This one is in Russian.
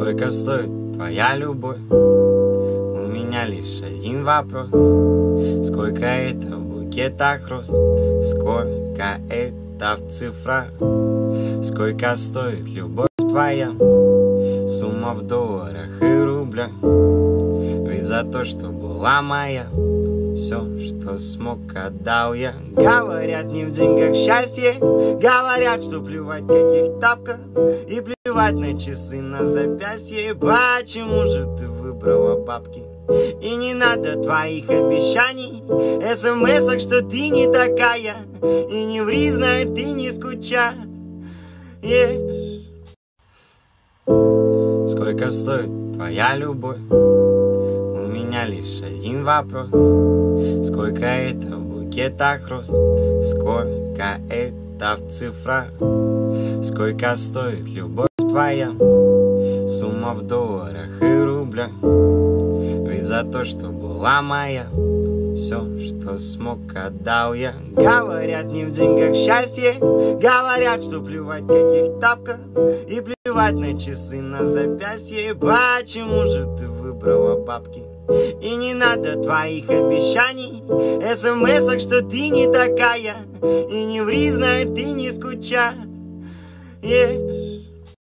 Сколько стоит твоя любовь? У меня лишь один вопрос. Сколько это в букетах роз? Сколько это в цифрах? Сколько стоит любовь твоя? Сумма в долларах и рублях. Ведь за то, что была моя, все, что смог, отдал я. Говорят, не в деньгах счастье. Говорят, что плевать в каких тапках. И плевать на часы на запястье. Почему же ты выбрала бабки? И не надо твоих обещаний, смс-ок, что ты не такая. И не ври, знай, ты не скучаешь. Сколько стоит твоя любовь? У меня лишь один вопрос. Сколько это в букетах роз? Сколько это в цифрах? Сколько стоит любовь твоя? Сумма в долларах и рублях. Ведь за то, что была моя, все, что смог, отдал я. Говорят, не в деньгах счастье. Говорят, что плевать в каких тапках. И плевать на часы на запястье. Почему же ты выбрала бабки? И не надо твоих обещаний, смс-ок, что ты не такая. И не ври, знай, ты не скучаешь.